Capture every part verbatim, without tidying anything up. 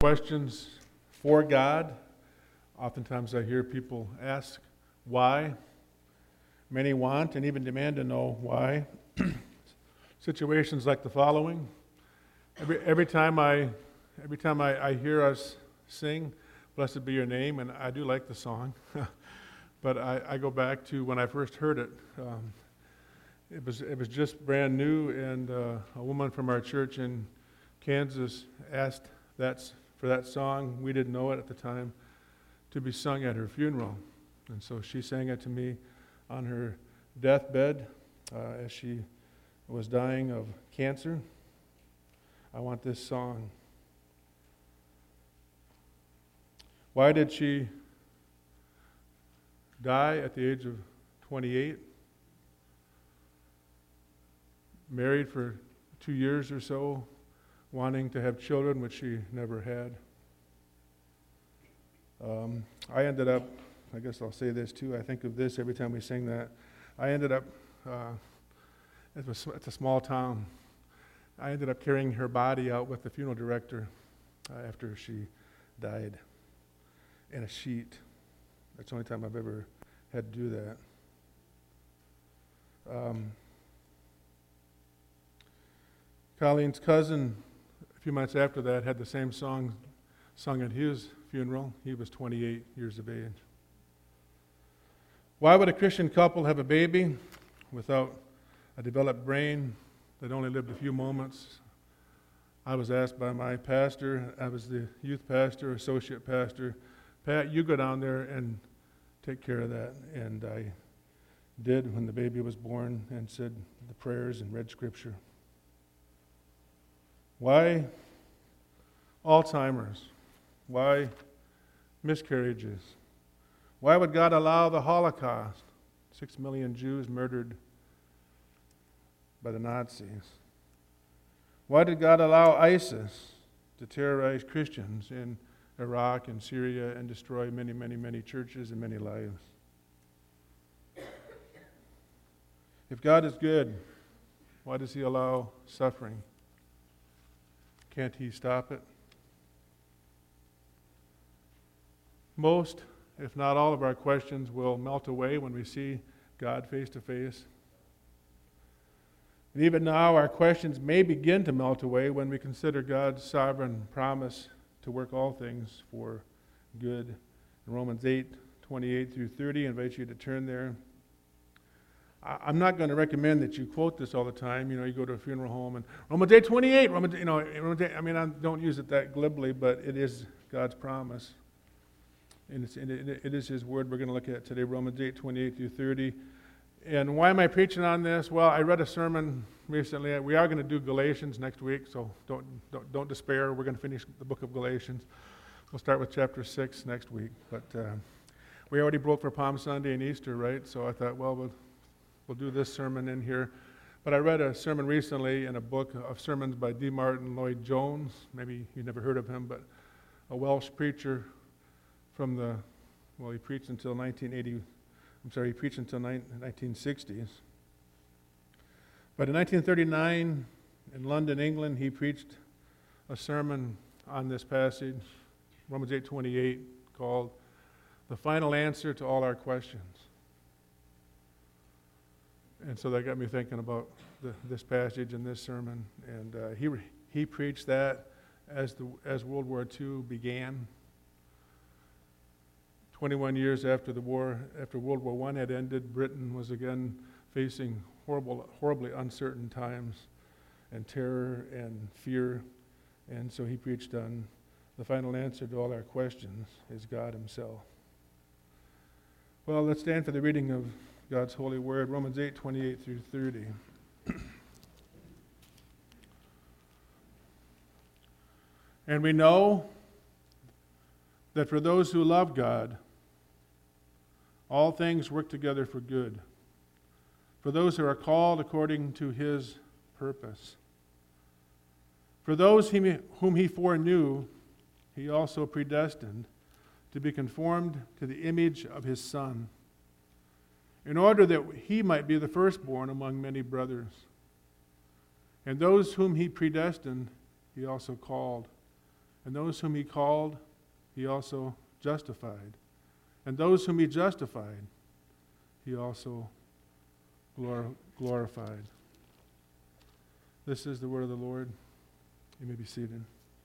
Questions for God. Oftentimes I hear people ask why. Many want and even demand to know why. Situations like the following. Every every time I every time I, I hear us sing, "Blessed be your name," and I do like the song, but I, I go back to when I first heard it. Um, it was it was just brand new, and uh, a woman from our church in Kansas asked that for that song. We didn't know it at the time, to be sung at her funeral, and so she sang it to me on her deathbed uh, as she was dying of cancer. I want this song. Why did she die at the age of twenty-eight? Married for two years or so, wanting to have children, which she never had. Um, I ended up, I guess I'll say this too, I think of this every time we sing that. I ended up, uh, it was, it's a small town. I ended up carrying her body out with the funeral director uh, after she died in a sheet. That's the only time I've ever had to do that. Um, Colleen's cousin, a few months after that, had the same song sung at his funeral. He was twenty-eight years of age. Why would a Christian couple have a baby without a developed brain that only lived a few moments? I was asked by my pastor, I was the youth pastor, associate pastor, "Pat, you go down there and take care of that." And I did when the baby was born and said the prayers and read scripture. Why Alzheimer's? Why miscarriages? Why would God allow the Holocaust? Six million Jews murdered by the Nazis. Why did God allow ISIS to terrorize Christians in Iraq and Syria and destroy many, many, many churches and many lives? If God is good, why does He allow suffering? Can't He stop it? Most, if not all, of our questions will melt away when we see God face to face. And even now, our questions may begin to melt away when we consider God's sovereign promise to work all things for good. In Romans eight, twenty-eight through thirty, I invite you to turn there. I'm not going to recommend that you quote this all the time. You know, you go to a funeral home and Romans eight, twenty-eight, Romans, you know, Romans eight, I mean, I don't use it that glibly, but it is God's promise. And it's, it, it is His word we're going to look at today, Romans eight, twenty-eight through thirty. And why am I preaching on this? Well, I read a sermon recently. We are going to do Galatians next week, so don't, don't, don't despair. We're going to finish the book of Galatians. We'll start with chapter six next week. But uh, we already broke for Palm Sunday and Easter, right? So I thought, well, we'll We'll do this sermon in here. But I read a sermon recently in a book of sermons by D. Martin Lloyd Jones. Maybe you never heard of him, but a Welsh preacher from the, well, he preached until nineteen eighty, I'm sorry, he preached until nineteen sixties. But in nineteen thirty-nine, in London, England, he preached a sermon on this passage, Romans eight twenty-eight, called "The Final Answer to All Our Questions." And so that got me thinking about the, this passage and this sermon. And uh, he he preached that as the as World War Two began. Twenty-one years after the war, after World War One had ended, Britain was again facing horrible, horribly uncertain times, and terror and fear. And so he preached on the final answer to all our questions is God Himself. Well, let's stand for the reading of God's holy word, Romans eight, twenty-eight through thirty. And we know that for those who love God, all things work together for good, for those who are called according to His purpose. For those whom He foreknew, He also predestined to be conformed to the image of His Son, in order that He might be the firstborn among many brothers. And those whom He predestined, He also called. And those whom he called, he also justified. And those whom he justified, he also glor- glorified. This is the word of the Lord. You may be seated.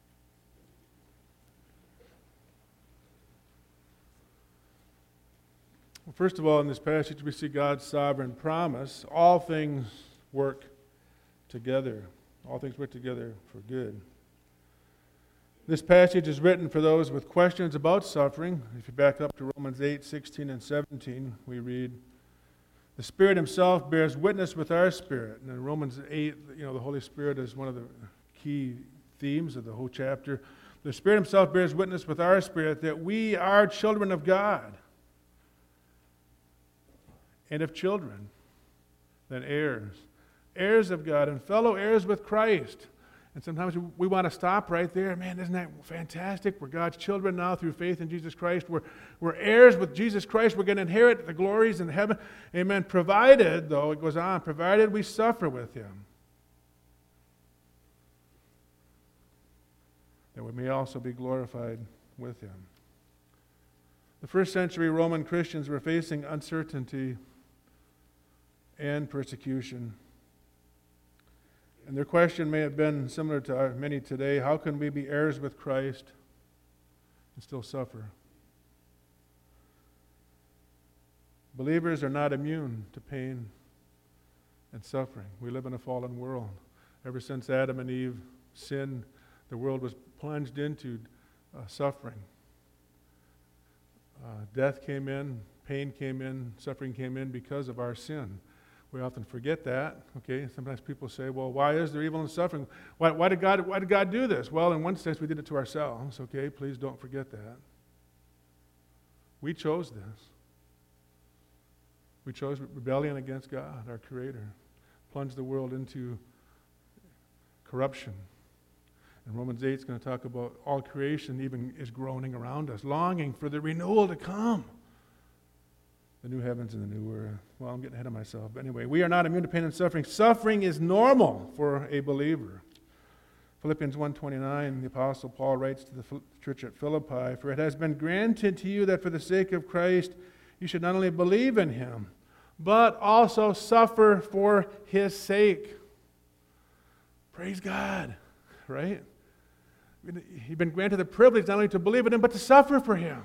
Well, first of all, in this passage, we see God's sovereign promise. All things work together. All things work together for good. This passage is written for those with questions about suffering. If you back up to Romans eight, sixteen, and seventeen, we read, "The Spirit himself bears witness with our spirit." And in Romans eight, you know, the Holy Spirit is one of the key themes of the whole chapter. "The Spirit himself bears witness with our spirit that we are children of God. And if children, then heirs. Heirs of God and fellow heirs with Christ." And sometimes we want to stop right there. Man, isn't that fantastic? We're God's children now through faith in Jesus Christ. We're, we're heirs with Jesus Christ. We're going to inherit the glories in heaven. Amen. Provided, though, it goes on, provided we suffer with him, that we may also be glorified with him. The first century Roman Christians were facing uncertainty and persecution. And their question may have been similar to our many today: how can we be heirs with Christ and still suffer? Believers are not immune to pain and suffering. We live in a fallen world. Ever since Adam and Eve sinned, the world was plunged into uh, suffering. Uh, death came in, pain came in, suffering came in because of our sin. We often forget that. Okay, sometimes people say, "Well, why is there evil and suffering? Why, why did God? Why did God do this?" Well, in one sense, we did it to ourselves. Okay, please don't forget that. We chose this. We chose rebellion against God, our Creator, plunged the world into corruption. And Romans eight is going to talk about all creation even is groaning around us, longing for the renewal to come. The new heavens and the new earth. Well, I'm getting ahead of myself. But anyway, we are not immune to pain and suffering. Suffering is normal for a believer. Philippians one twenty-nine, the Apostle Paul writes to the church at Philippi, "For it has been granted to you that for the sake of Christ you should not only believe in him, but also suffer for his sake." Praise God, right? You've been granted the privilege not only to believe in him, but to suffer for him.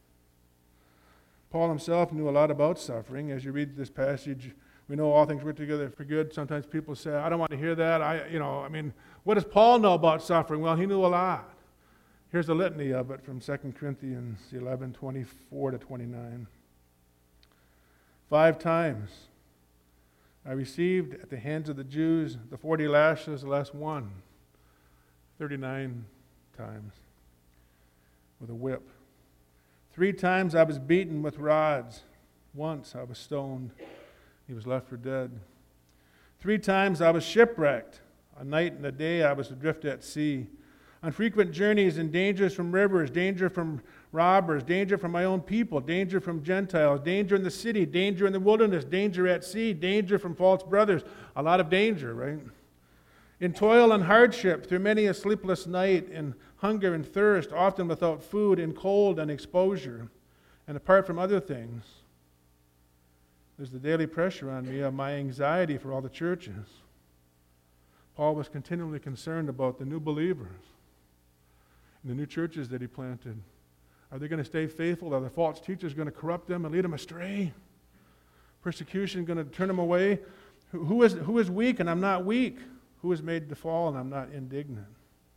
Paul himself knew a lot about suffering. As you read this passage, we know all things work together for good. Sometimes people say, "I don't want to hear that." I, you know, I mean, what does Paul know about suffering? Well, he knew a lot. Here's a litany of it from Second Corinthians eleven, twenty-four to twenty-nine. "Five times I received at the hands of the Jews the forty lashes less one, thirty-nine times with a whip. Three times I was beaten with rods. Once I was stoned. He was left for dead. Three times I was shipwrecked. A night and a day I was adrift at sea. On frequent journeys and dangers from rivers, danger from robbers, danger from my own people, danger from Gentiles, danger in the city, danger in the wilderness, danger at sea, danger from false brothers." A lot of danger, right? "In toil and hardship, through many a sleepless night, in hunger and thirst, often without food, in cold and exposure. And apart from other things, there's the daily pressure on me of my anxiety for all the churches." Paul was continually concerned about the new believers and the new churches that he planted. Are they going to stay faithful? Are the false teachers going to corrupt them and lead them astray? Persecution going to turn them away? Who, who, is, who is weak and I'm not weak? Who is made to fall and I'm not indignant?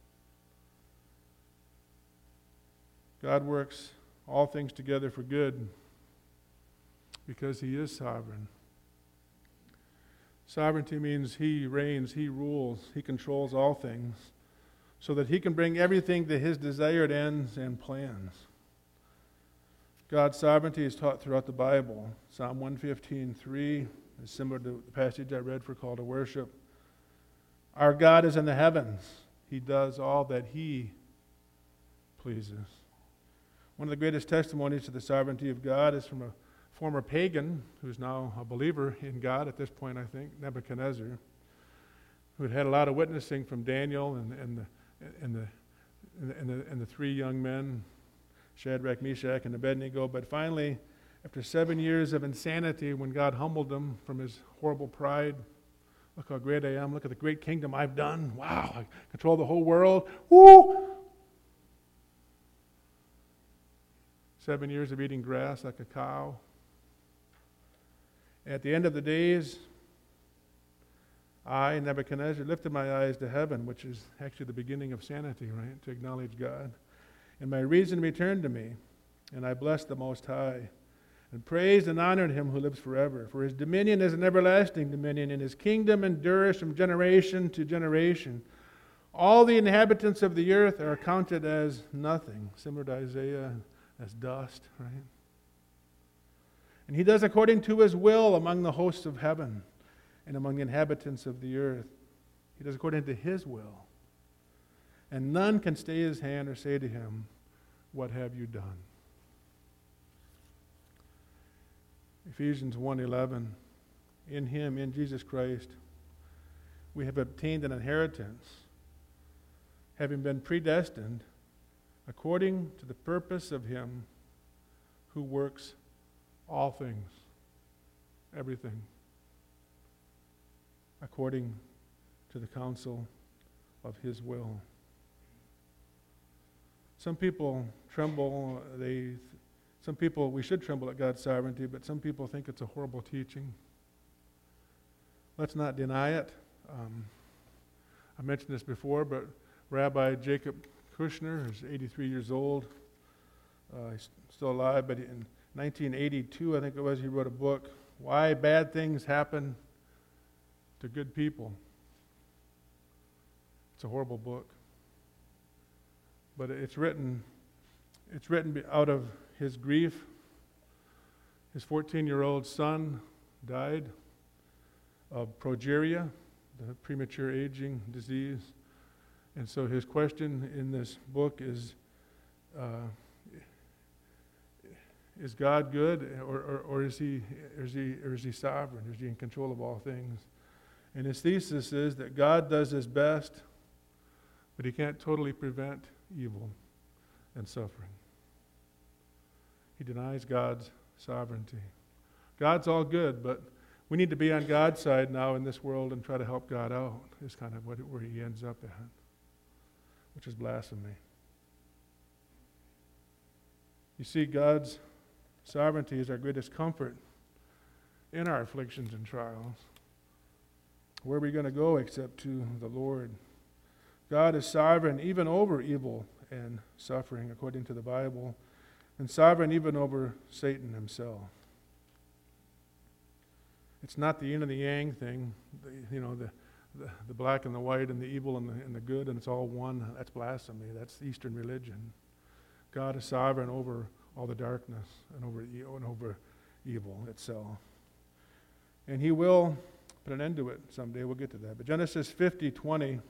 God works all things together for good because he is sovereign. Sovereignty means he reigns, he rules, he controls all things so that he can bring everything to his desired ends and plans. God's sovereignty is taught throughout the Bible. Psalm one fifteen, three is similar to the passage I read for Call to Worship. "Our God is in the heavens. He does all that he pleases." One of the greatest testimonies to the sovereignty of God is from a former pagan who's now a believer in God at this point, I think, Nebuchadnezzar, who had had a lot of witnessing from Daniel and, and, the, and the and the, and the, and the three young men, Shadrach, Meshach, and Abednego. But finally, after seven years of insanity, when God humbled them from his horrible pride, look how great I am, look at the great kingdom I've done. Wow, I control the whole world. Woo! Seven years of eating grass like a cow. At the end of the days, I, Nebuchadnezzar, lifted my eyes to heaven, which is actually the beginning of sanity, right? To acknowledge God. And my reason returned to me, and I blessed the Most High, and praised and honored him who lives forever. For his dominion is an everlasting dominion, and his kingdom endures from generation to generation. All the inhabitants of the earth are counted as nothing, similar to Isaiah, as dust, right? And he does according to his will among the hosts of heaven and among the inhabitants of the earth. He does according to his will. And none can stay his hand or say to him, "What have you done?" Ephesians one eleven, in him, in Jesus Christ, we have obtained an inheritance, having been predestined according to the purpose of him who works all things, everything, according to the counsel of his will. Some people tremble, they, some people, we should tremble at God's sovereignty, but some people think it's a horrible teaching. Let's not deny it. Um, I mentioned this before, but Rabbi Jacob Kushner is eighty-three years old. Uh, he's still alive, but in nineteen eighty-two, I think it was, he wrote a book, Why Bad Things Happen to Good People. It's a horrible book. But it's written, it's written out of his grief. His fourteen-year-old son died of progeria, the premature aging disease. And so his question in this book is, uh, is God good, or, or, or is he, or is he, or is he sovereign? Is he in control of all things? And his thesis is that God does his best, but he can't totally prevent evil and suffering. He denies God's sovereignty. God's all good, but we need to be on God's side now in this world and try to help God out, is kind of what, where he ends up at, which is blasphemy. You see, God's sovereignty is our greatest comfort in our afflictions and trials. Where are we going to go except to the Lord? God is sovereign even over evil and suffering, according to the Bible, and sovereign even over Satan himself. It's not the yin and the yang thing, the, you know, the, the the black and the white and the evil and the, and the good, and it's all one. That's blasphemy. That's Eastern religion. God is sovereign over all the darkness and over and over evil itself. And he will put an end to it someday. We'll get to that. But Genesis fifty twenty,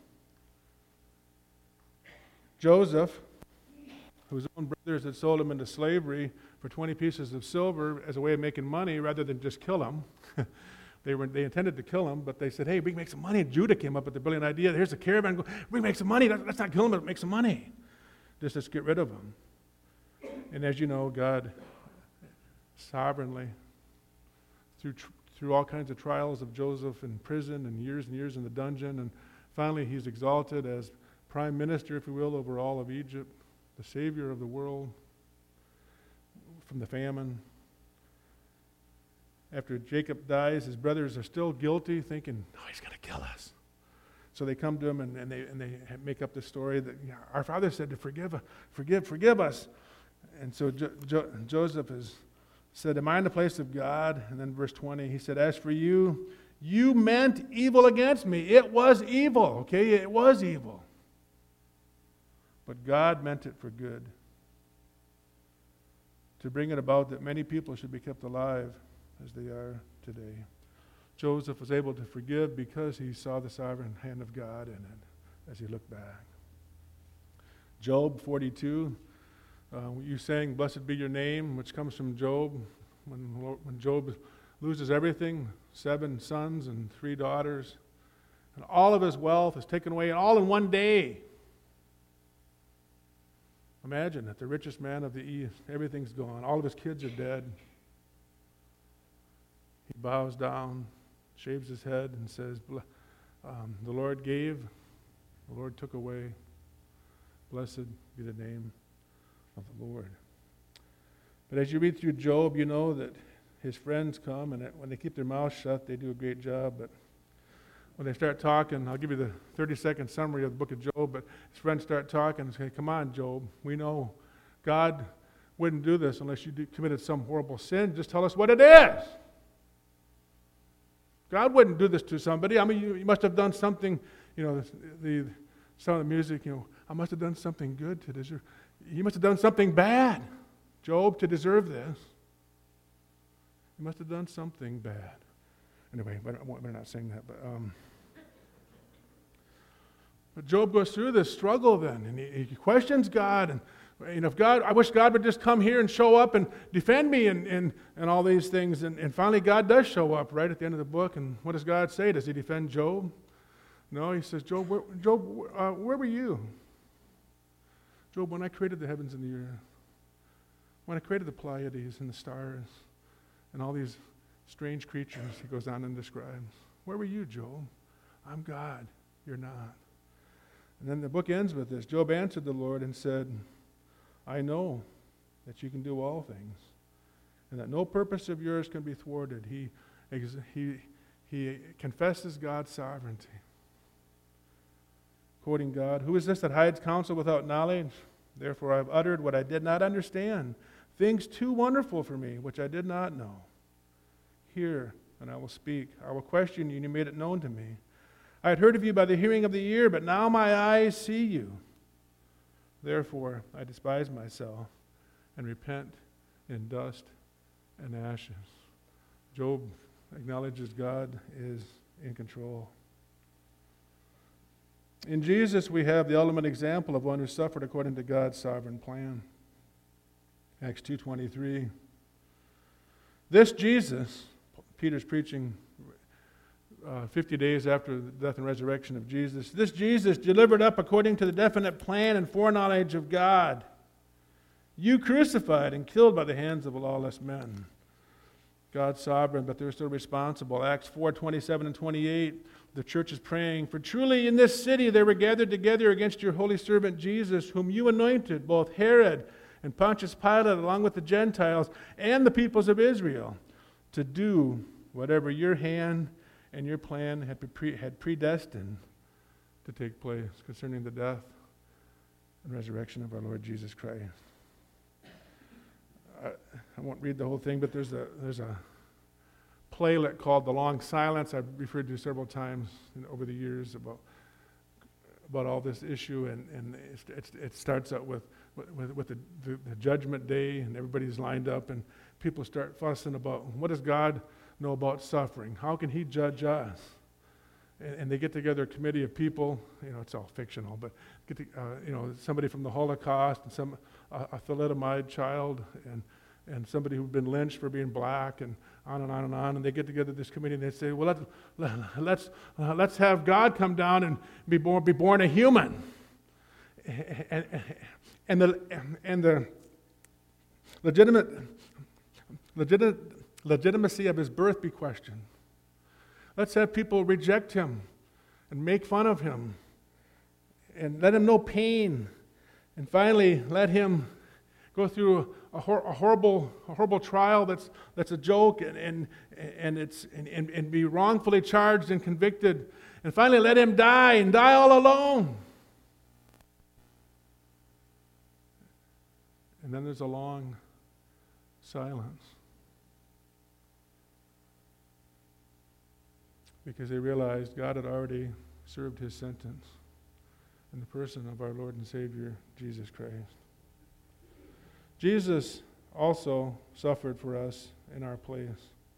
Joseph, whose own brothers had sold him into slavery for twenty pieces of silver as a way of making money rather than just kill him. they were they intended to kill him, but they said, hey, we can make some money. And Judah came up with the brilliant idea. Here's a caravan. We can make some money. Let's not kill him, but make some money. Just let's get rid of him. And as you know, God sovereignly, through tr- through all kinds of trials of Joseph in prison and years and years in the dungeon, and finally he's exalted as prime minister, if you will, over all of Egypt, the savior of the world from the famine. After Jacob dies, his brothers are still guilty, thinking, "No, he's going to kill us." So they come to him and, and they and they make up the story that, you know, our father said to forgive, forgive, forgive us. And so jo- jo- Joseph has said, "Am I in the place of God?" And then verse twenty, he said, "As for you, you meant evil against me." It was evil, okay? It was evil. But God meant it for good, to bring it about that many people should be kept alive as they are today. Joseph was able to forgive because he saw the sovereign hand of God in it as he looked back. Job forty-two, uh, you sang, "Blessed be your name," which comes from Job. When, when Job loses everything, seven sons and three daughters, and all of his wealth is taken away all in one day. Imagine it, the richest man of the East. Everything's gone. All of his kids are dead. He bows down, shaves his head, and says, um, the Lord gave, the Lord took away. Blessed be the name of the Lord. But as you read through Job, you know that his friends come, and when they keep their mouths shut, they do a great job. But when they start talking, I'll give you the thirty-second summary of the book of Job, but his friends start talking and say, come on, Job, we know God wouldn't do this unless you committed some horrible sin. Just tell us what it is. God wouldn't do this to somebody. I mean, you, you must have done something, you know, the, the sound of the music, you know, I must have done something good to deserve. You must have done something bad, Job, to deserve this. You must have done something bad. Anyway, we're not saying that, but um, but Job goes through this struggle then, and he, he questions God, and you know, if God, I wish God would just come here and show up and defend me and, and, and all these things, and, and finally God does show up right at the end of the book, and what does God say? Does he defend Job? No, he says, Job, where, Job, uh, where were you? Job, when I created the heavens and the earth, when I created the Pleiades and the stars, and all these strange creatures, he goes on and describes. Where were you, Job? I'm God. You're not. And then the book ends with this. Job answered the Lord and said, I know that you can do all things, and that no purpose of yours can be thwarted. He, he, he confesses God's sovereignty. Quoting God, who is this that hides counsel without knowledge? Therefore I have uttered what I did not understand, things too wonderful for me, which I did not know. Hear, and I will speak. I will question you, and you made it known to me. I had heard of you by the hearing of the ear, but now my eyes see you. Therefore I despise myself and repent in dust and ashes. Job acknowledges God is in control. In Jesus, we have the ultimate example of one who suffered according to God's sovereign plan. Acts two twenty-three. This Jesus, Peter's preaching uh, fifty days after the death and resurrection of Jesus, this Jesus delivered up according to the definite plan and foreknowledge of God, you crucified and killed by the hands of lawless men. God's sovereign, but they're still responsible. Acts four twenty-seven and twenty-eight, the church is praying, for truly in this city they were gathered together against your holy servant Jesus, whom you anointed, both Herod and Pontius Pilate, along with the Gentiles and the peoples of Israel, to do whatever your hand and your plan had, pre- had predestined to take place concerning the death and resurrection of our Lord Jesus Christ. I, I won't read the whole thing, but there's a there's a playlet called The Long Silence I've referred to several times in, over the years about about all this issue, and, and it, it starts out with with, with the, the, the judgment day, and everybody's lined up, and people start fussing about what does God know about suffering? How can he judge us? And, and they get together a committee of people, you know, it's all fictional, but get to, uh, you know, somebody from the Holocaust, and some uh, a thalidomide child, and and somebody who'd been lynched for being black, and on and on and on. And they get together this committee, and they say, well, let's let's uh, let's have God come down and be born be born a human, and and the and the legitimate legitimate legitimacy of his birth be questioned. Let's have people reject him and make fun of him, and let him know pain, and finally let him go through a, hor- a horrible, a horrible trial that's that's a joke, and and and it's and, and, and be wrongfully charged and convicted, and finally let him die and die all alone. And then there's a long silence, because they realized God had already served his sentence in the person of our Lord and Savior, Jesus Christ. Jesus also suffered for us in our place.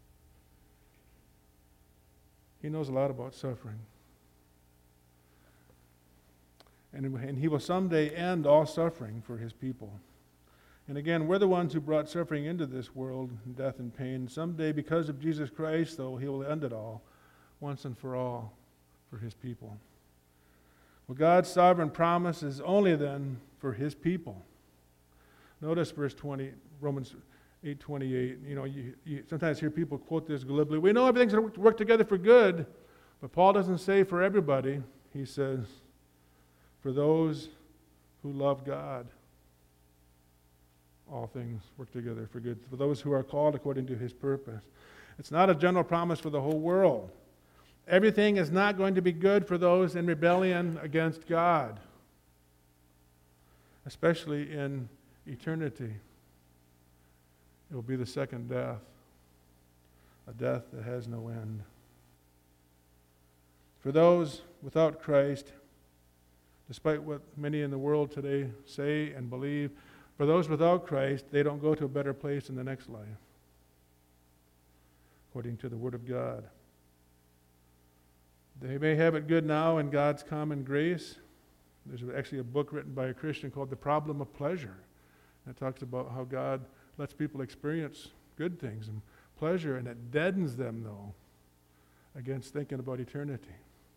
He knows a lot about suffering. And, and he will someday end all suffering for his people. And again, we're the ones who brought suffering into this world, death and pain. Someday, because of Jesus Christ, though, he will end it all, once and for all, for his people. Well, God's sovereign promise is only then for his people. Notice verse twenty, Romans eight twenty-eight. You know, you, you sometimes hear people quote this glibly. We know everything's going to work together for good, but Paul doesn't say for everybody. He says, for those who love God, all things work together for good. For those who are called according to his purpose. It's not a general promise for the whole world. Everything is not going to be good for those in rebellion against God, especially in eternity. It will be the second death, a death that has no end. For those without Christ, despite what many in the world today say and believe, for those without Christ, they don't go to a better place in the next life, according to the Word of God. They may have it good now in God's common grace. There's actually a book written by a Christian called The Problem of Pleasure. It talks about how God lets people experience good things and pleasure, and it deadens them, though, against thinking about eternity.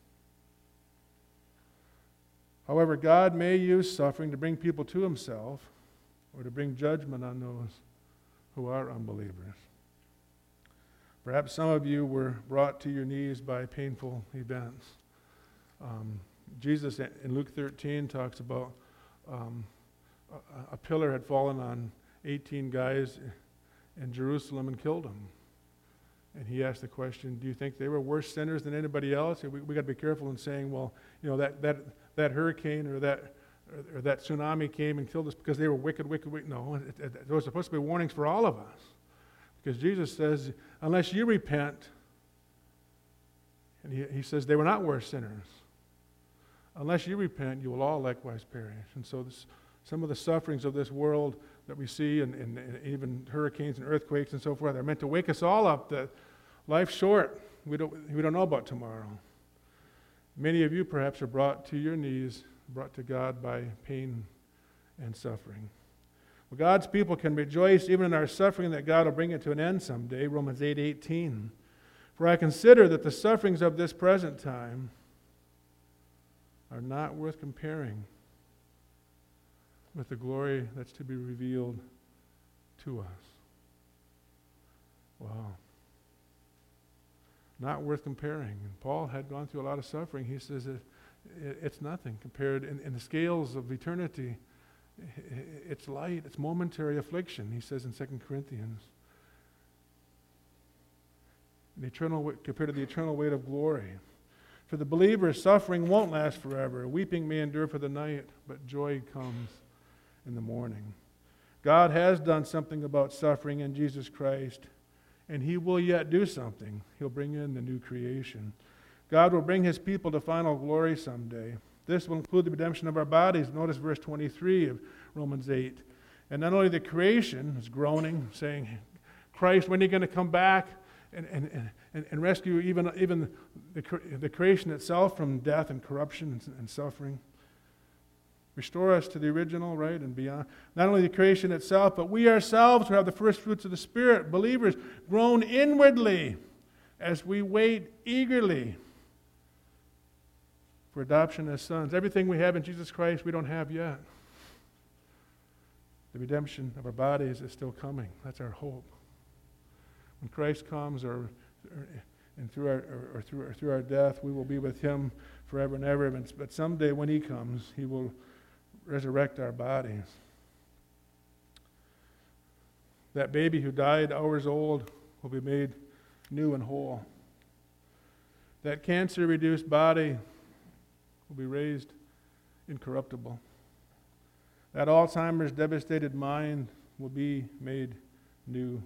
However, God may use suffering to bring people to himself or to bring judgment on those who are unbelievers. Perhaps some of you were brought to your knees by painful events. Um, Jesus in Luke thirteen talks about um, a, a pillar had fallen on eighteen guys in Jerusalem and killed them. And he asked the question, do you think they were worse sinners than anybody else? We, we got to be careful in saying, well, you know, that, that, that hurricane or that or, or that tsunami came and killed us because they were wicked, wicked, wicked. No, it, it, there was supposed to be warnings for all of us. Because Jesus says, unless you repent, and he, he says they were not worse sinners. Unless you repent, you will all likewise perish. And so this, some of the sufferings of this world that we see, and, and, and even hurricanes and earthquakes and so forth, are meant to wake us all up that life's short. We don't, we don't know about tomorrow. Many of you perhaps are brought to your knees, brought to God by pain and suffering. Well, God's people can rejoice even in our suffering that God will bring it to an end someday, Romans eight eighteen. For I consider that the sufferings of this present time are not worth comparing with the glory that's to be revealed to us. Wow. Not worth comparing. And Paul had gone through a lot of suffering. He says it, it, it's nothing compared in, in the scales of eternity. It's light, it's momentary affliction, he says in Second Corinthians. The eternal, compared to the eternal weight of glory. For the believer, suffering won't last forever. Weeping may endure for the night, but joy comes in the morning. God has done something about suffering in Jesus Christ, and he will yet do something. He'll bring in the new creation. God will bring his people to final glory someday. This will include the redemption of our bodies. Notice verse twenty-three of Romans eight. And not only the creation is groaning, saying, Christ, when are you going to come back and, and, and, and rescue even, even the, the creation itself from death and corruption and, and suffering? Restore us to the original, right, and beyond. Not only the creation itself, but we ourselves who have the first fruits of the Spirit, believers, groan inwardly as we wait eagerly for adoption as sons. Everything we have in Jesus Christ, we don't have yet. The redemption of our bodies is still coming. That's our hope. When Christ comes, or, or and through our or, or through or through our death, we will be with him forever and ever. But someday, when he comes, he will resurrect our bodies. That baby who died hours old will be made new and whole. That cancer-reduced body will be raised incorruptible. That Alzheimer's devastated mind will be made new.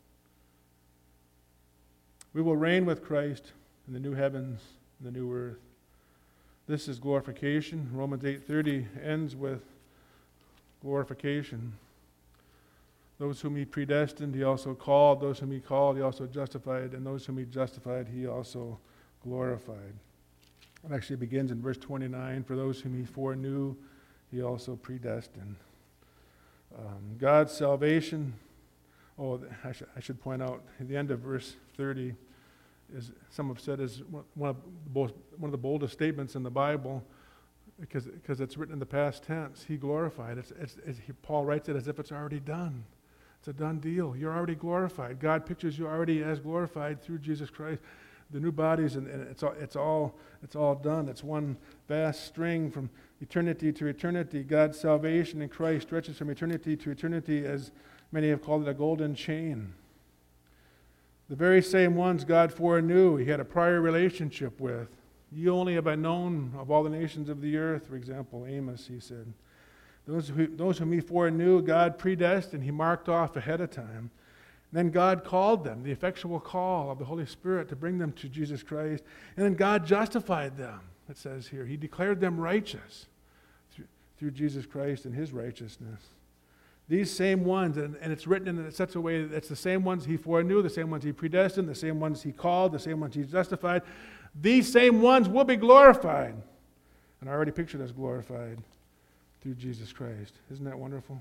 We will reign with Christ in the new heavens and the new earth. This is glorification. Romans eight thirty ends with glorification. Those whom he predestined, he also called. Those whom he called, he also justified. And those whom he justified, he also glorified. It actually begins in verse twenty-nine. For those whom he foreknew, he also predestined. Um, God's salvation, oh, I, sh- I should point out, at the end of verse thirty, is some have said is one of, the most, one of the boldest statements in the Bible. because, because it's written in the past tense. He glorified. It's, it's, it's, he, Paul writes it as if it's already done. It's a done deal. You're already glorified. God pictures you already as glorified through Jesus Christ. The new bodies, and, and it's all, it's all, it's all done. It's one vast string from eternity to eternity. God's salvation in Christ stretches from eternity to eternity, as many have called it, a golden chain. The very same ones God foreknew, he had a prior relationship with. You only have I known of all the nations of the earth, for example, Amos, he said. Those, who, those whom he foreknew, God predestined, he marked off ahead of time. Then God called them, the effectual call of the Holy Spirit to bring them to Jesus Christ. And then God justified them, it says here. He declared them righteous through, through Jesus Christ and his righteousness. These same ones, and, and it's written in such a way that it's the same ones he foreknew, the same ones he predestined, the same ones he called, the same ones he justified. These same ones will be glorified. And I already pictured us glorified through Jesus Christ. Isn't that wonderful?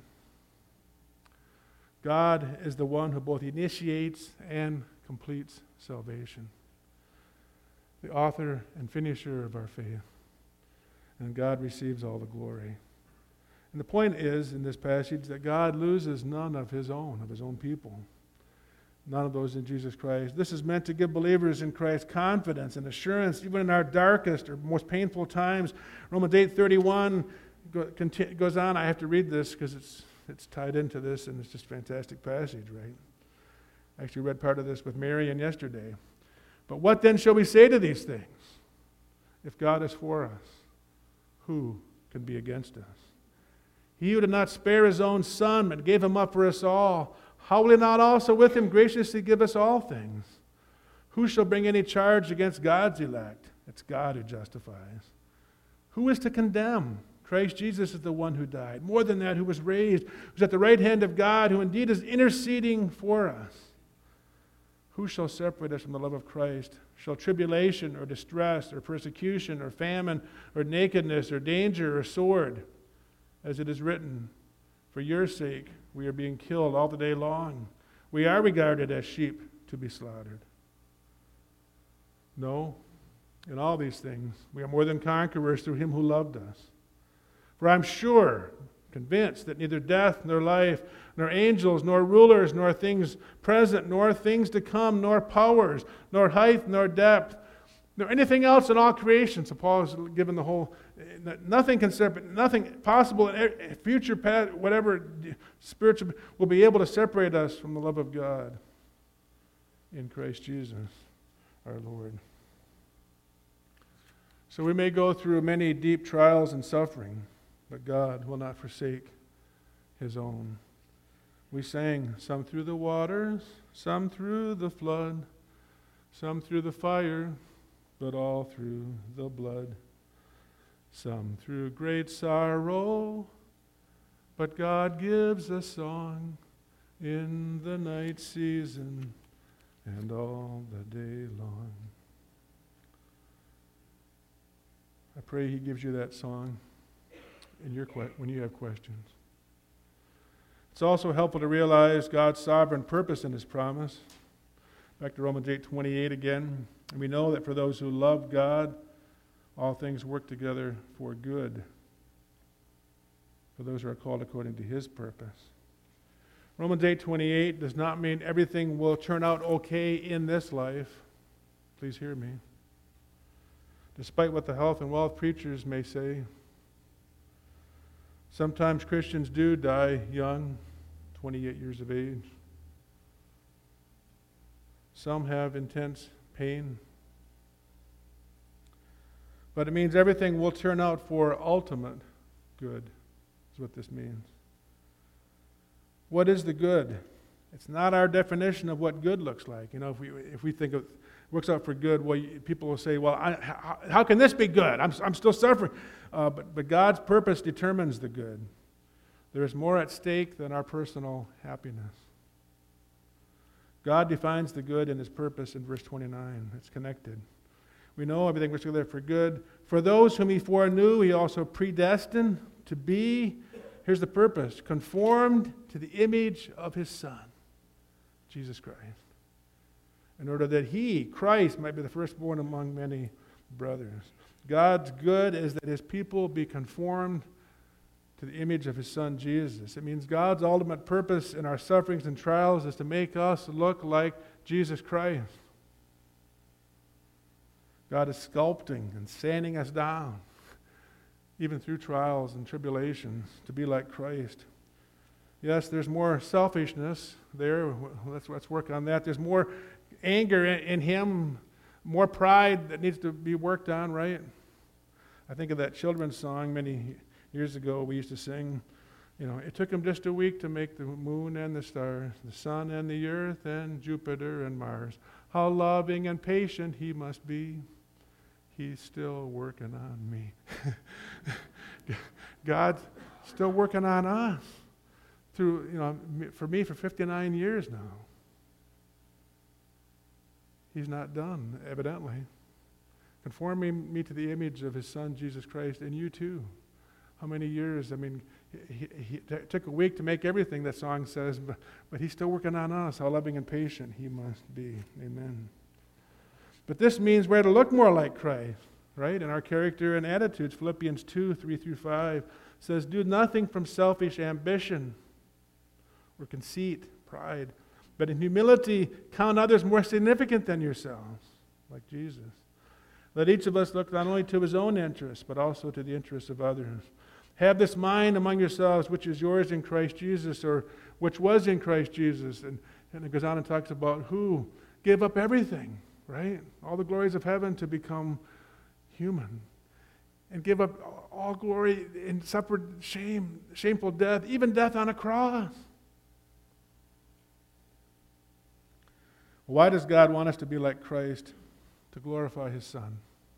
God is the one who both initiates and completes salvation. The author and finisher of our faith. And God receives all the glory. And the point is, in this passage, that God loses none of his own, of his own people. None of those in Jesus Christ. This is meant to give believers in Christ confidence and assurance, even in our darkest or most painful times. Romans eight thirty-one goes on. I have to read this because it's It's tied into this, and it's just a fantastic passage, right? I actually read part of this with Marion yesterday. But what then shall we say to these things? If God is for us, who can be against us? He who did not spare his own Son, but gave him up for us all, how will he not also with him graciously give us all things? Who shall bring any charge against God's elect? It's God who justifies. Who is to condemn? Christ Jesus is the one who died. More than that, who was raised, who's at the right hand of God, who indeed is interceding for us. Who shall separate us from the love of Christ? Shall tribulation or distress or persecution or famine or nakedness or danger or sword? As it is written, for your sake we are being killed all the day long. We are regarded as sheep to be slaughtered. No, in all these things we are more than conquerors through him who loved us. For I'm sure, convinced, that neither death, nor life, nor angels, nor rulers, nor things present, nor things to come, nor powers, nor height, nor depth, nor anything else in all creation. So Paul has given the whole, nothing can separate, nothing possible in future, past, whatever spiritual, will be able to separate us from the love of God in Christ Jesus, our Lord. So we may go through many deep trials and suffering, but God will not forsake his own. We sang, some through the waters, some through the flood, some through the fire, but all through the blood. Some through great sorrow, but God gives a song in the night season and all the day long. I pray he gives you that song in your que- when you have questions. It's also helpful to realize God's sovereign purpose in his promise. Back to Romans eight twenty-eight again. And we know that for those who love God, all things work together for good, for those who are called according to his purpose. Romans eight twenty-eight does not mean everything will turn out okay in this life. Please hear me. Despite what the health and wealth preachers may say, sometimes Christians do die young, twenty-eight years of age. Some have intense pain. But it means everything will turn out for ultimate good, is what this means. What is the good? It's not our definition of what good looks like. You know, if we if we think of works out for good, well, people will say, well, I, how, how can this be good? I'm, I'm still suffering. Uh, but, but God's purpose determines the good. There is more at stake than our personal happiness. God defines the good in his purpose in verse twenty-nine. It's connected. We know everything works together for good. For those whom he foreknew, he also predestined to be, here's the purpose, conformed to the image of his Son, Jesus Christ, in order that he, Christ, might be the firstborn among many brothers. God's good is that his people be conformed to the image of his Son, Jesus. It means God's ultimate purpose in our sufferings and trials is to make us look like Jesus Christ. God is sculpting and sanding us down, even through trials and tribulations, to be like Christ. Yes, there's more selfishness there. Let's, let's work on that. There's more anger in, in him, more pride that needs to be worked on, right? I think of that children's song many years ago we used to sing. You know, it took him just a week to make the moon and the stars, the sun and the earth and Jupiter and Mars. How loving and patient he must be. He's still working on me. God's still working on us. Through, you know, for me for fifty-nine years now. He's not done, evidently. Conforming me to the image of his Son, Jesus Christ, and you too. How many years? I mean, he, he, it took a week to make everything that song says, but, but he's still working on us. How loving and patient he must be. Amen. But this means we're to look more like Christ, right? In our character and attitudes. Philippians two, three through five says, do nothing from selfish ambition or conceit, pride, but in humility count others more significant than yourselves, like Jesus. Let each of us look not only to his own interests, but also to the interests of others. Have this mind among yourselves, which is yours in Christ Jesus, or which was in Christ Jesus. And, and it goes on and talks about who gave up everything, right? All the glories of heaven to become human. And give up all glory and suffered shame, shameful death, even death on a cross. Why does God want us to be like Christ? To glorify his Son.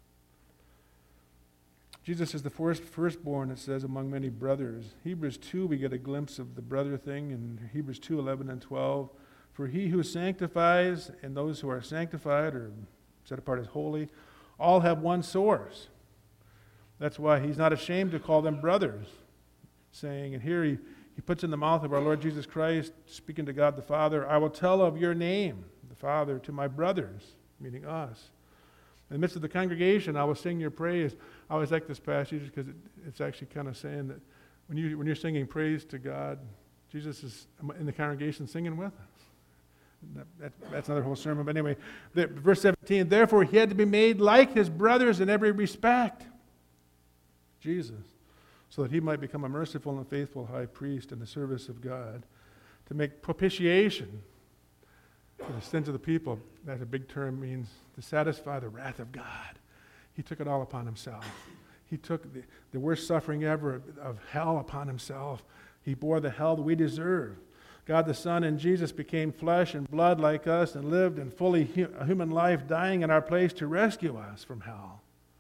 Jesus is the first firstborn, it says, among many brothers. Hebrews two, we get a glimpse of the brother thing in Hebrews two, eleven and twelve. For he who sanctifies and those who are sanctified or set apart as holy, all have one source. That's why he's not ashamed to call them brothers, saying, and here he, he puts in the mouth of our Lord Jesus Christ, speaking to God the Father, I will tell of your name, the Father, to my brothers, meaning us. In the midst of the congregation, I will sing your praise. I always like this passage because it, it's actually kind of saying that when, you, when you're singing praise to God, Jesus is in the congregation singing with us. That, that, that's another whole sermon. But anyway, the, verse seventeen, therefore he had to be made like his brothers in every respect, Jesus, so that he might become a merciful and faithful high priest in the service of God, to make propitiation for the sins of the people. That's a big term, means to satisfy the wrath of God. He took it all upon himself. He took the, the worst suffering ever of hell upon himself. He bore the hell that we deserve. God the Son and Jesus became flesh and blood like us and lived in fully hu- a human life, dying in our place to rescue us from hell.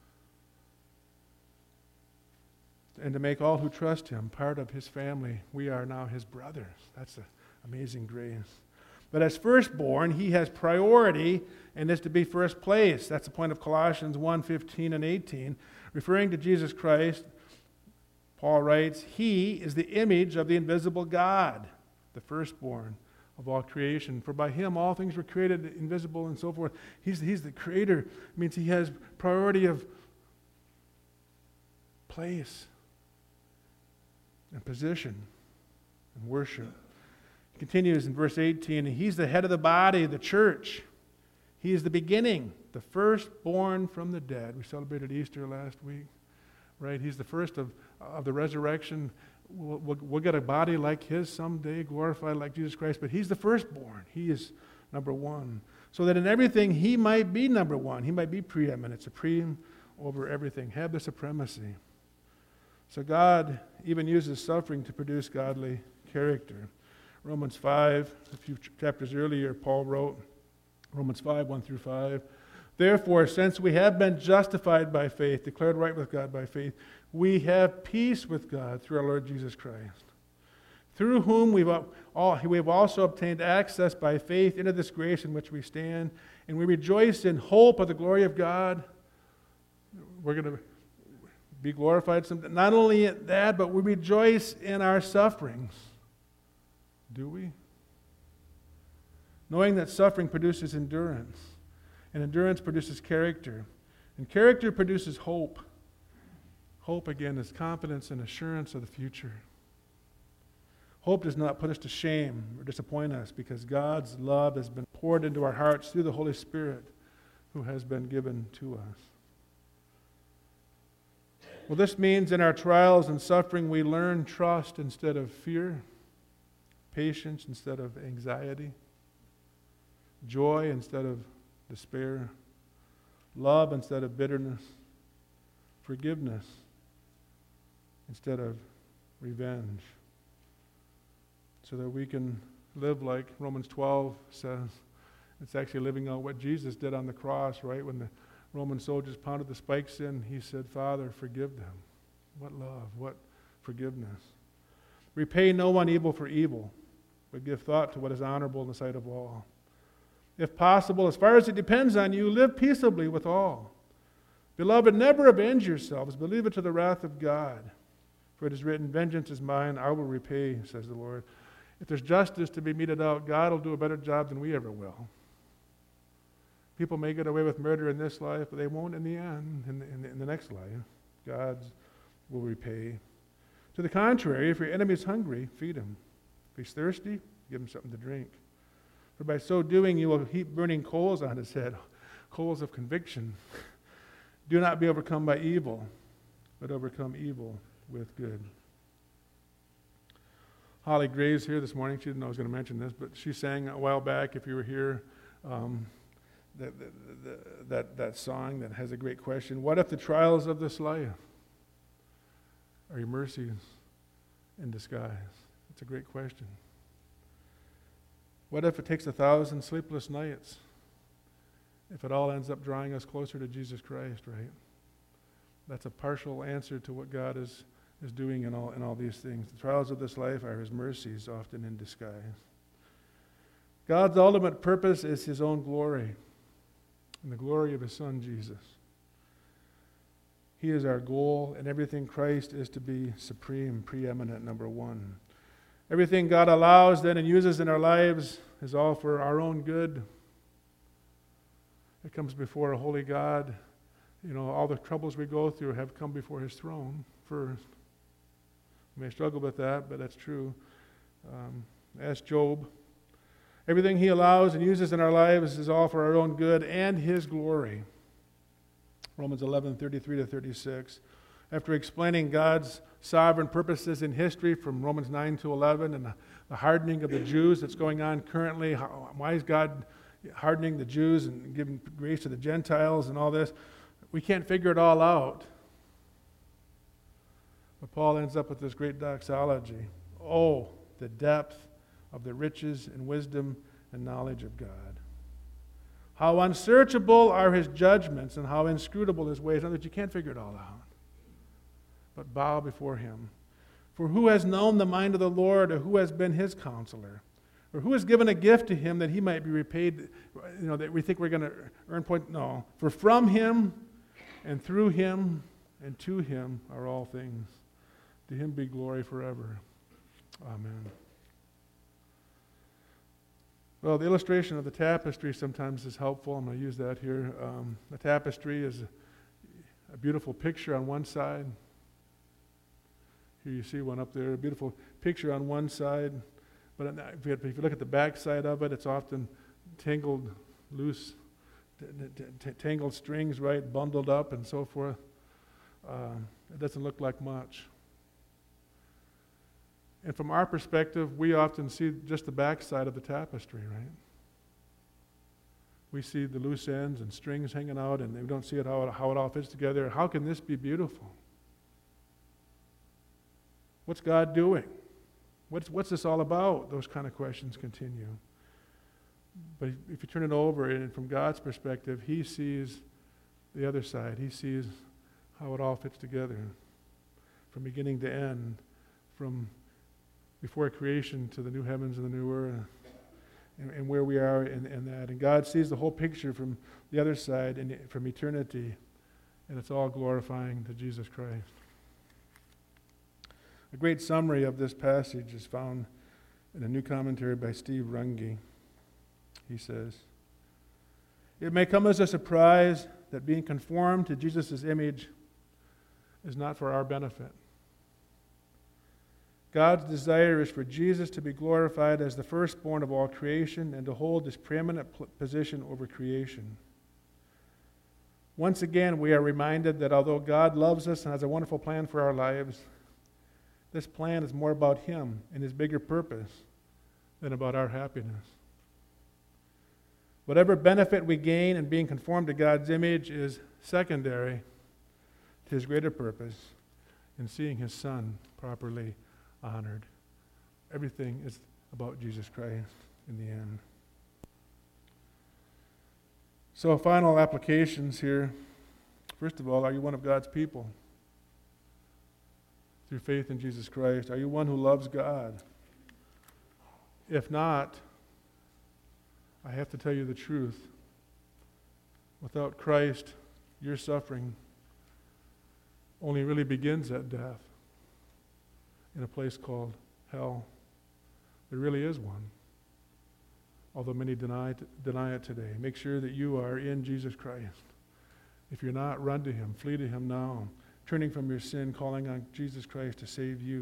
And to make all who trust him part of his family. We are now his brothers. That's an amazing grace. But as firstborn, he has priority and is to be first place. That's the point of Colossians one, fifteen and eighteen. Referring to Jesus Christ, Paul writes, he is the image of the invisible God, the firstborn of all creation. For by him all things were created, invisible and so forth. He's, he's the creator. It means he has priority of place and position and worship. He continues in verse eighteen, he's the head of the body, the church. He is the beginning, the firstborn from the dead. We celebrated Easter last week, right? He's the first of, of the resurrection. We'll, we'll, we'll get a body like his someday, glorified like Jesus Christ, but he's the firstborn. He is number one. So that in everything he might be number one. He might be preeminent, supreme over everything, have the supremacy. So God even uses suffering to produce godly character. Romans five, a few chapters earlier, Paul wrote, Romans five, one through five, therefore, since we have been justified by faith, declared right with God by faith, we have peace with God through our Lord Jesus Christ, through whom we've all, we have also obtained access by faith into this grace in which we stand, and we rejoice in hope of the glory of God. We're going to be glorified someday. Not only in that, but we rejoice in our sufferings. Do we? Knowing that suffering produces endurance, and endurance produces character, And character produces hope. Hope, again, is confidence and assurance of the future. Hope does not put us to shame or disappoint us because God's love has been poured into our hearts through the Holy Spirit who has been given to us. Well, this means in our trials and suffering we learn trust instead of fear, patience instead of anxiety, joy instead of despair, love instead of bitterness, forgiveness instead of revenge, so that we can live like Romans twelve says. It's actually living out what Jesus did on the cross, right? When the Roman soldiers pounded the spikes in, he said, Father, forgive them. What love, what forgiveness. Repay no one evil for evil, but give thought to what is honorable in the sight of all. If possible, as far as it depends on you, live peaceably with all. Beloved, never avenge yourselves, but leave it to the wrath of God. For it is written, vengeance is mine, I will repay, says the Lord. If there's justice to be meted out, God will do a better job than we ever will. People may get away with murder in this life, but they won't in the end, in the, in the, in the next life. God will repay. To the contrary, if your enemy is hungry, feed him. If he's thirsty, give him something to drink. For by so doing, you will heap burning coals on his head, coals of conviction. Do not be overcome by evil, but overcome evil with good. Holly Graves here this morning. She didn't know I was going to mention this, but she sang a while back, if you were here, um, that, that, that, that song that has a great question. What if the trials of this life are your mercies in disguise? It's a great question. What if it takes a thousand sleepless nights if it all ends up drawing us closer to Jesus Christ, right? That's a partial answer to what God is, is doing in all, in all these things. The trials of this life are his mercies, often in disguise. God's ultimate purpose is his own glory and the glory of his Son, Jesus. He is our goal, and everything Christ is to be supreme, preeminent, number one. Everything God allows then and uses in our lives is all for our own good. It comes before a holy God. You know, all the troubles we go through have come before his throne first. We may struggle with that, but that's true. Um, ask Job. Everything he allows and uses in our lives is all for our own good and his glory. Romans eleven, thirty-three to thirty-six. After explaining God's sovereign purposes in history from Romans nine to eleven and the, the hardening of the Jews that's going on currently, how, why is God hardening the Jews and giving grace to the Gentiles and all this? We can't figure it all out. But Paul ends up with this great doxology. Oh, the depth of the riches and wisdom and knowledge of God. How unsearchable are his judgments and how inscrutable his ways. In other words, you can't figure it all out. But bow before him. For who has known the mind of the Lord, or who has been his counselor? Or who has given a gift to him that he might be repaid? You know, that we think we're going to earn points. No. For from him and through him and to him are all things. To him be glory forever. Amen. Well, the illustration of the tapestry sometimes is helpful. I'm going to use that here. Um, the tapestry is a, a beautiful picture on one side. Here you see one up there, a beautiful picture on one side. But if you, if you look at the back side of it, it's often tangled, loose, t- t- t- tangled strings, right, bundled up and so forth. Uh, it doesn't look like much. And from our perspective, we often see just the back side of the tapestry, right? We see the loose ends and strings hanging out, and we don't see it how, it how it all fits together. How can this be beautiful? What's God doing? What's, what's this all about? Those kind of questions continue. But if you turn it over, and from God's perspective, he sees the other side. He sees how it all fits together from beginning to end, from before creation to the new heavens and the new earth, and, and where we are in, in that. And God sees the whole picture from the other side and from eternity, and it's all glorifying to Jesus Christ. A great summary of this passage is found in a new commentary by Steve Runge. He says, It may come as a surprise that being conformed to Jesus' image is not for our benefit. God's desire is for Jesus to be glorified as the firstborn of all creation and to hold this preeminent position over creation. Once again, we are reminded that although God loves us and has a wonderful plan for our lives, this plan is more about Him and His bigger purpose than about our happiness. Whatever benefit we gain in being conformed to God's image is secondary to His greater purpose in seeing His Son properly honored. Everything is about Jesus Christ in the end. So, final applications here. First of all, are you one of God's people? Through faith in Jesus Christ, are you one who loves God? If not, I have to tell you the truth. Without Christ, your suffering only really begins at death in a place called hell. There really is one, although many deny it, deny it today. Make sure that you are in Jesus Christ. If you're not, run to Him. Flee to Him now, turning from your sin, calling on Jesus Christ to save you.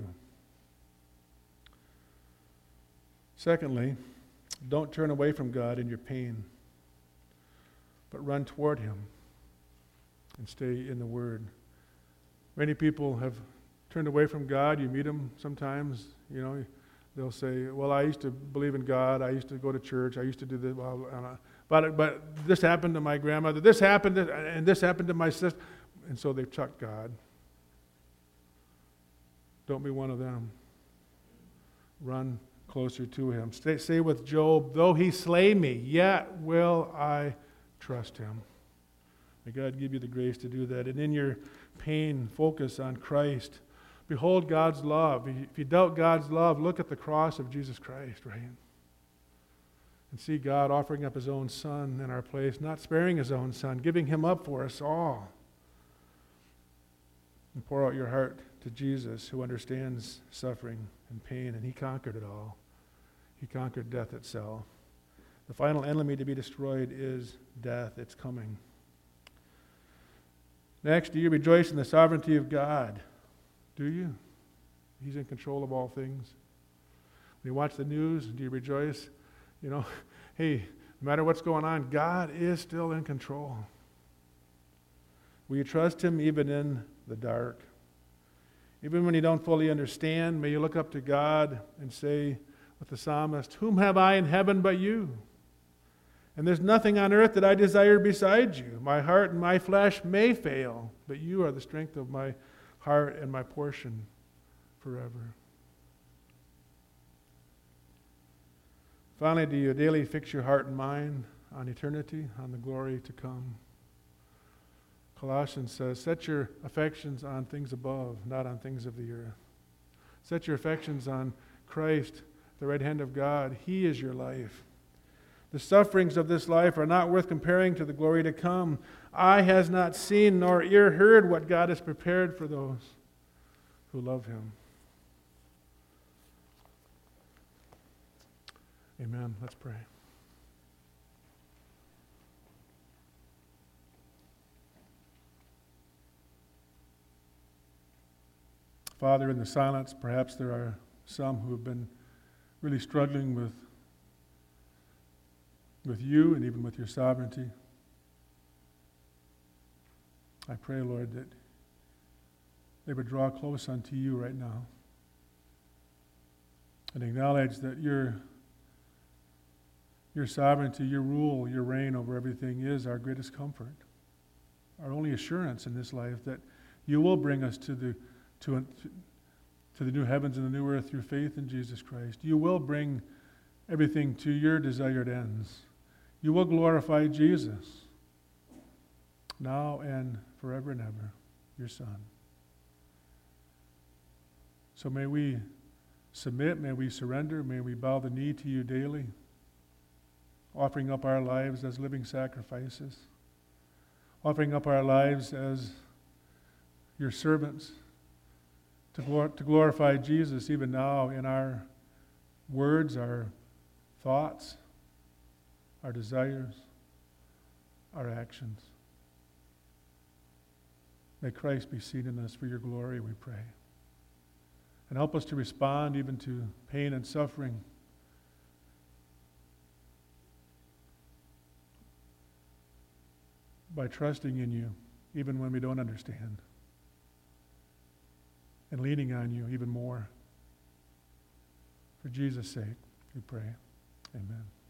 Secondly, don't turn away from God in your pain, but run toward Him and stay in the Word. Many people have turned away from God. You meet them sometimes, you know, they'll say, well, I used to believe in God. I used to go to church. I used to do this. Well, but, but this happened to my grandmother. This happened, to, and this happened to my sister. And so they've chucked God. Don't be one of them. Run closer to Him. Stay, say with Job, though He slay me, yet will I trust Him. May God give you the grace to do that. And in your pain, focus on Christ. Behold God's love. If you doubt God's love, look at the cross of Jesus Christ, right? And see God offering up His own Son in our place, not sparing His own Son, giving Him up for us all. And pour out your heart to Jesus, who understands suffering and pain, and He conquered it all. He conquered death itself. The final enemy to be destroyed is death. It's coming. Next, do you rejoice in the sovereignty of God? Do you? He's in control of all things. When you watch the news, do you rejoice? You know, hey, no matter what's going on, God is still in control. Will you trust Him even in the dark? Even when you don't fully understand, may you look up to God and say with the psalmist, whom have I in heaven but you? And there's nothing on earth that I desire beside you. My heart and my flesh may fail, but you are the strength of my heart and my portion forever. Finally, do you daily fix your heart and mind on eternity, on the glory to come? Colossians says, set your affections on things above, not on things of the earth. Set your affections on Christ, the right hand of God. He is your life. The sufferings of this life are not worth comparing to the glory to come. Eye has not seen nor ear heard what God has prepared for those who love Him. Amen. Let's pray. Father, in the silence, perhaps there are some who have been really struggling with with you and even with your sovereignty. I pray, Lord, that they would draw close unto you right now and acknowledge that your, your sovereignty, your rule, your reign over everything is our greatest comfort, our only assurance in this life that you will bring us to the, to, to the new heavens and the new earth through faith in Jesus Christ. You will bring everything to your desired ends. You will glorify Jesus now and forever and ever, your Son. So may we submit, may we surrender, may we bow the knee to you daily, offering up our lives as living sacrifices, offering up our lives as your servants to, glor- to glorify Jesus even now in our words, our thoughts, our desires, our actions. May Christ be seen in us for your glory, we pray. And help us to respond even to pain and suffering by trusting in you, even when we don't understand, and leaning on you even more. For Jesus' sake, we pray. Amen.